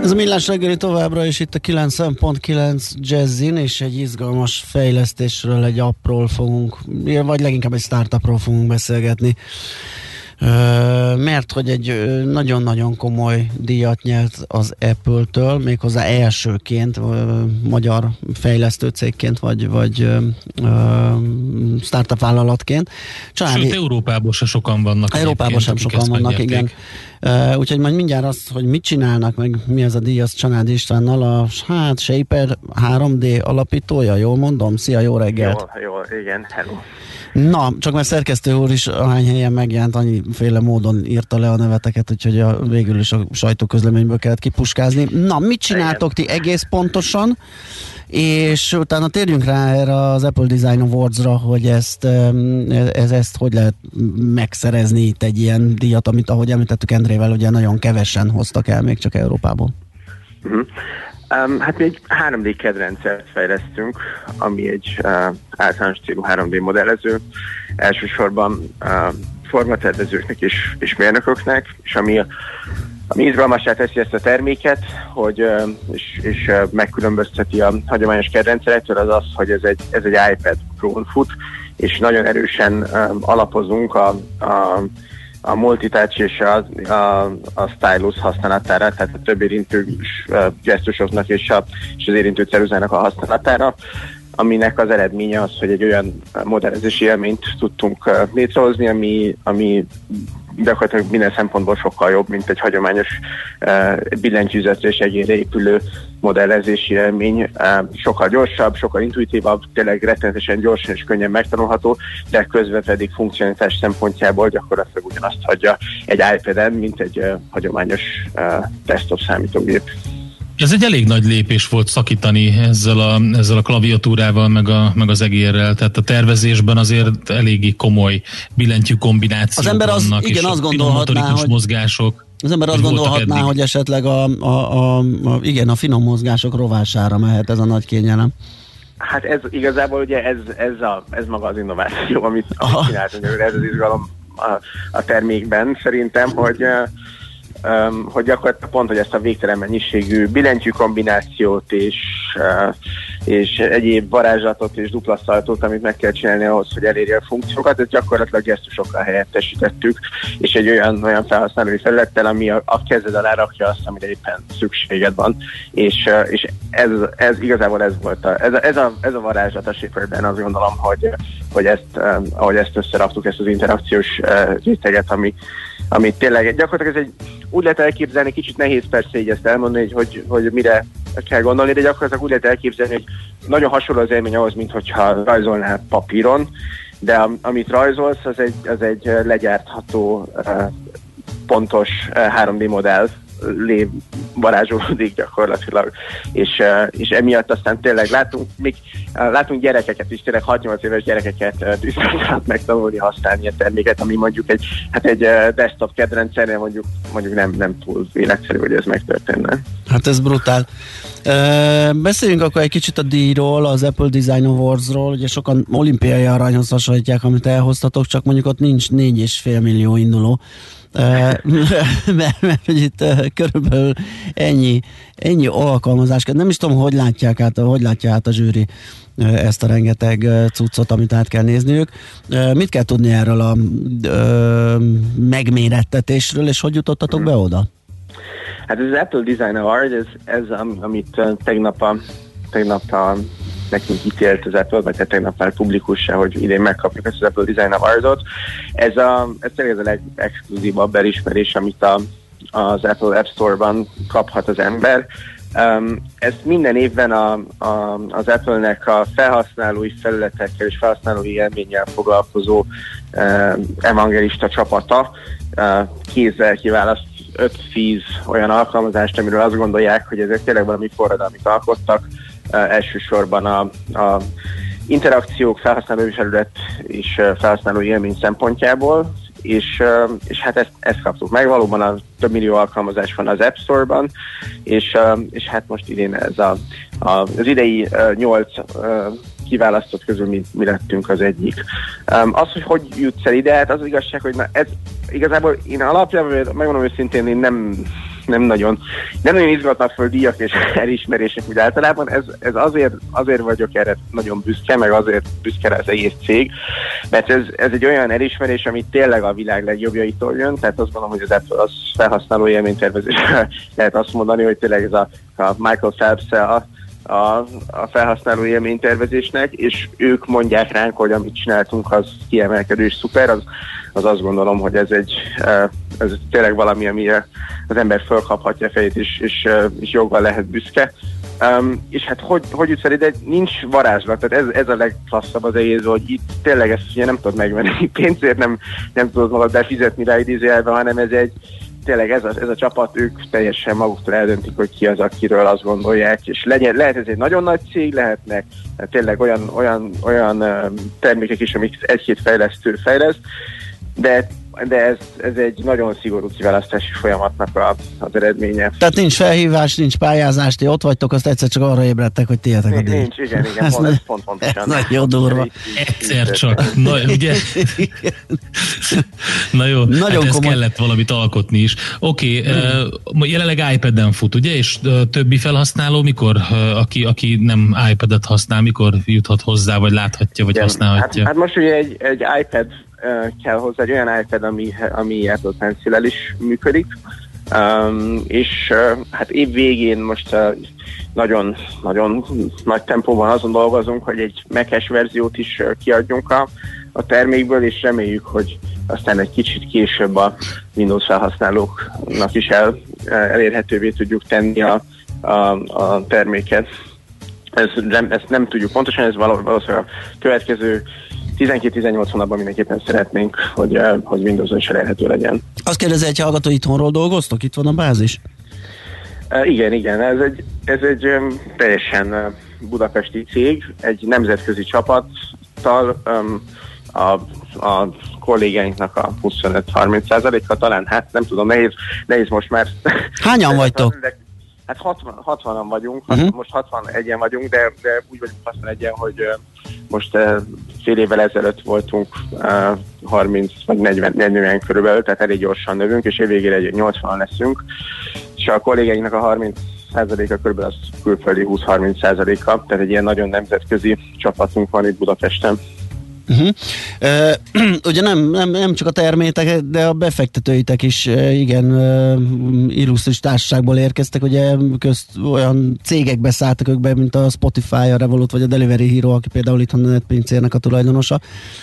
Ez a Millás reggeli továbbra is itt a 90.9 Jazzin, és egy izgalmas fejlesztésről, egy appról fogunk, vagy leginkább egy startupról fogunk beszélgetni. Mert hogy egy nagyon-nagyon komoly díjat nyert az Apple-től, méghozzá elsőként, magyar fejlesztő cégként, vagy startup vállalatként. Sőt, Európában sem sokan vannak. Európában sem sokan vannak, igen. Úgyhogy majd mindjárt azt, hogy mit csinálnak, meg mi ez a díj, az Csanádi Istvánnal, a Shaper 3D alapítója, jól mondom? Szia, jó reggelt! Jó, igen, hello! Na, csak mert szerkesztő úr is ahány helyen megjelent, annyiféle módon írta le a neveteket, úgyhogy végül is a sajtóközleményből kellett kipuskázni. Na, mit csináltok ti egész pontosan? És utána térjünk rá erre az Apple Design Awards-ra, hogy ezt hogy lehet megszerezni itt egy ilyen díjat, amit ahogy említettük Endrével, ugye nagyon kevesen hoztak el még csak Európából. Hát mi egy 3D kedrendszert fejlesztünk, ami egy általános célú 3D modellező, elsősorban formatervezőknek és mérnököknek, és ami izgalmassá teszi ezt a terméket, hogy, és megkülönbözteti a hagyományos kedrendszerektől, az az, hogy ez egy iPad Pro-n fut, és nagyon erősen alapozunk a multitouch és a stylus használatára, tehát a több érintő gesztusoknak és az érintő ceruzának a használatára, aminek az eredménye az, hogy egy olyan modellezési élményt tudtunk létrehozni, ami gyakorlatilag minden szempontból sokkal jobb, mint egy hagyományos billentyűzetre és egérre épülő modellezési élmény. Sokkal gyorsabb, sokkal intuitívabb, tényleg rettenetesen gyorsan és könnyen megtanulható, de közben pedig funkcionalitás szempontjából gyakorlatilag ugyanazt hagyja egy iPad-en, mint egy hagyományos desktop számítógép. Ez egy elég nagy lépés volt szakítani ezzel a klaviatúrával, meg az egérrel, tehát a tervezésben azért eléggì komoly billentyű kombinációk az ember vannak, igen, és azt gondolhatná, hogy mozgások. Az ember azt gondolhatná, hogy esetleg a finom mozgások rovására mehet ez a nagy kényelem. Hát ez igazából ugye ez maga az innováció, amit csináltunk, ez az izgalom a termékben szerintem, hogy gyakorlatilag pont, hogy ezt a végtelen mennyiségű billentyű kombinációt és egyéb varázslatot és dupla szaltót, amit meg kell csinálni ahhoz, hogy elérje a funkciókat, ezt gyakorlatilag gesztusokkal helyettesítettük, és egy olyan felhasználói felülettel, ami a kezed alá rakja azt, amire éppen szükséged van. És ez igazából ez volt ez a varázslat a Shaperben, azt gondolom, hogy ahogy ezt összeraktuk, ezt az interakciós réteget, amit tényleg gyakorlatilag úgy lehet elképzelni, kicsit nehéz persze így ezt elmondani, hogy mire kell gondolni, de gyakorlatilag úgy lehet elképzelni, hogy nagyon hasonló az élmény ahhoz, mintha rajzolnál papíron, de amit rajzolsz, az egy legyártható, pontos 3D modell varázsolódik gyakorlatilag, és emiatt aztán tényleg látunk gyerekeket is, tényleg 6-8 éves gyerekeket tisztán megtanulni használni a terméket, ami mondjuk egy desktop kedrendszernél mondjuk nem túl életszerű, hogy ez megtörténne. Hát ez brutál. Beszéljünk akkor egy kicsit a díjról, az Apple Design Awards-ról, ugye sokan olimpiai aranyhoz hasonlítják, amit elhoztatok, csak mondjuk ott nincs 4,5 millió induló. Mert itt körülbelül ennyi alkalmazás. Nem is tudom, hogy látja át a zsűri ezt a rengeteg cuccot, amit át kell nézniük. Mit kell tudni erről a megmérettetésről, és hogy jutottatok be oda? Hát ez az Apple Design Award, ez amit tegnap nekünk ítélt az Apple, vagy tegnap már publikussá, hogy idén megkapjuk ezt az Apple Design Awardot. Ez tényleg a legexkluzívabb elismerés, amit az Apple App Store-ban kaphat az ember. Ezt minden évben az Apple-nek a felhasználói felületekkel és felhasználói élménnyel foglalkozó evangelista csapata kézzel kiválaszt 5-10 olyan alkalmazást, amiről azt gondolják, hogy ezek tényleg valami forradalmit alkottak, elsősorban a interakciók, felhasználói felület és felhasználói élmény szempontjából, és hát ezt kaptuk meg. Valóban több millió alkalmazás van az App Store-ban, és hát most idén az idei 8 kiválasztott közül mi lettünk az egyik. Az, hogy jutsz el ide, hát az igazság, hogy ez igazából én alapjában, megmondom őszintén, én nem nagyon izgatnak föl díjak és elismerések úgy általában. Ez azért vagyok erre nagyon büszke, meg azért büszke rá az egész cég, mert ez egy olyan elismerés, ami tényleg a világ legjobbjaitól jön, tehát azt gondolom, hogy az felhasználó élménytervezésre lehet azt mondani, hogy tényleg ez a Michael Phelps a felhasználó élménytervezésnek, és ők mondják ránk, hogy amit csináltunk, az kiemelkedő és szuper, az azt gondolom, hogy ez tényleg valami, amire az ember fölkaphatja a fejét, és joggal lehet büszke. És hát hogy jutsz el ide? Nincs varázslat, tehát ez a legklasszabb az egész, hogy itt tényleg ezt ugye nem tudod megvenni pénzért, nem tudod magad befizetni rá idézőjelbe, hanem tényleg ez a csapat, ők teljesen maguktól eldöntik, hogy ki az, akiről azt gondolják, és lehet ez egy nagyon nagy cég, lehetnek tényleg olyan termékek is, amik egy-két fejlesztő fejleszt, de ez egy nagyon szigorú kiválasztási folyamatnak az eredménye. Tehát nincs felhívás, nincs pályázás, ti ott vagytok, azt egyszer csak arra ébredtek, hogy tiétek a díj. Nincs, igen, pont pontosan. Ez nagyon durva. Egyszer csak. Na, ugye? Na jó, nagyon hát kellett valamit alkotni is. Oké, jelenleg iPad-en fut, ugye? És többi felhasználó mikor, aki nem iPad-et használ, mikor juthat hozzá, vagy láthatja, vagy használhatja? Hát most ugye egy iPad kell hozzá, egy olyan iPad, ami Apple Pencil-el is működik, és hát év végén most nagyon nagy tempóban azon dolgozunk, hogy egy Mac-es verziót is kiadjunk a termékből, és reméljük, hogy aztán egy kicsit később a Windows felhasználóknak is elérhetővé tudjuk tenni a terméket. Ezt nem tudjuk pontosan, ez valószínűleg a következő 12-18 hónapban mindenképpen szeretnénk, hogy Windows-on is elérhető legyen. Azt kérdezi egy hallgató, itthonról dolgoztok? Itt van a bázis? Igen. Ez egy teljesen budapesti cég, egy nemzetközi csapattal, a kollégáinknak a 25-30%-a talán, hát nem tudom, nehéz most már. Hányan vagytok? Hát 60-an vagyunk, most 61-en vagyunk, de úgy vagyunk 61-en, hogy most fél évvel ezelőtt voltunk 30 vagy 40 körülbelül, tehát elég gyorsan növünk, és évvégére 80-an leszünk, és a kollégáinknak a 30%-a körülbelül az külföldi 20-30%-a, tehát egy ilyen nagyon nemzetközi csapatunk van itt Budapesten. Ugye nem csak a termétek, de a befektetőitek is igen illusztris társaságból érkeztek, ugye olyan cégekbe szálltak ők be, mint a Spotify, a Revolut vagy a Delivery Hero, aki például itthon a netpincérnek a tulajdonosa.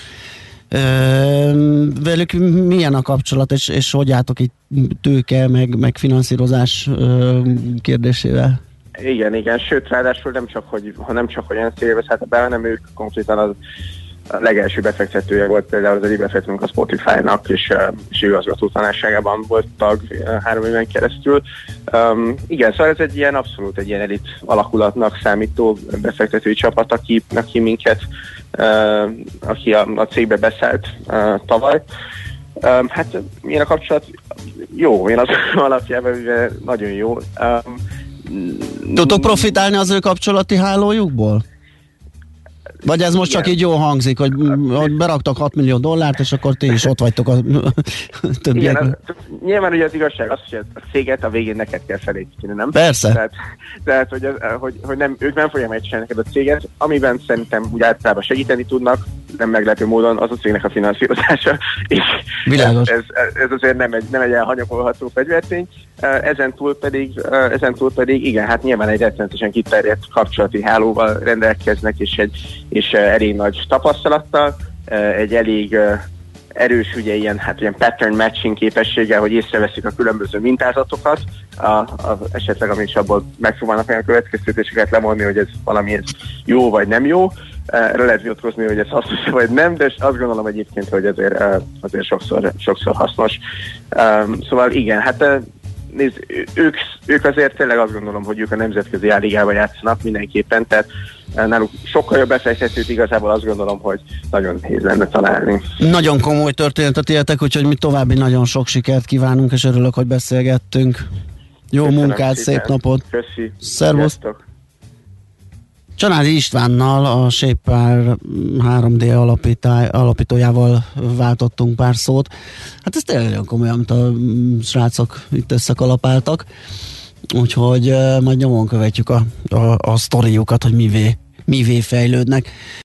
Velük milyen a kapcsolat, és hogy álltok itt tőke, meg finanszírozás kérdésével? Igen, sőt, ráadásul nem csak hogy olyan cégbe szálltak be, hanem ők konkrétan a legelső befektetője volt például az egyik befektetőnk a Spotify-nak, és igazgató tanácságában volt tag 3 éven keresztül. Igen, szóval ez abszolút egy ilyen elit alakulatnak számító befektetői csapat, aki minket, aki a cégbe beszállt tavaly. Hát milyen a kapcsolat? Jó, én az alapjában nagyon jó. Tudtok profitálni az ő kapcsolati hálójukból? Vagy ez most csak így jól hangzik, hogy beraktak $6 millió, és akkor ti is ott vagytok a többiek. Nyilván ugye az igazság az, hogy a céget a végén neked kell felépíteni, nem? Persze. Tehát hogy nem, ők nem fogják megcsinálni neked a céget, amiben szerintem úgy általában segíteni tudnak, nem meglepő módon az a cégnek a finanszírozása, és ez azért nem egy elhanyagolható fegyvertény. Ezen túl pedig igen, hát nyilván egy rettenetesen kiterjedt kapcsolati hálóval rendelkeznek, és elég nagy tapasztalattal, egy elég erős ilyen pattern matching képességgel, hogy észreveszik a különböző mintázatokat, esetleg amit abból megpróbálnak olyan következtetéseket lemondni, hogy ez valami jó vagy nem jó. Erről lehet vitatkozni, hogy ez hasznos vagy nem, de azt gondolom egyébként, hogy azért sokszor hasznos. Szóval igen, hát nézd, ők azért tényleg azt gondolom, hogy ők a nemzetközi A-ligában játszanak mindenképpen, tehát náluk sokkal jobb befektetőt igazából azt gondolom, hogy nagyon nehéz lenne találni. Nagyon komoly történetet éltek, úgyhogy mi további nagyon sok sikert kívánunk, és örülök, hogy beszélgettünk. Jó Köszönöm munkát, szépen. Szép napot! Köszi! Szervusz! Csanádi Istvánnal, a Shapewear 3D alapítójával váltottunk pár szót. Hát ez tényleg olyan komolyan, amit a srácok itt összekalapáltak. Úgyhogy majd nyomon követjük a sztoriukat, hogy mivé fejlődnek.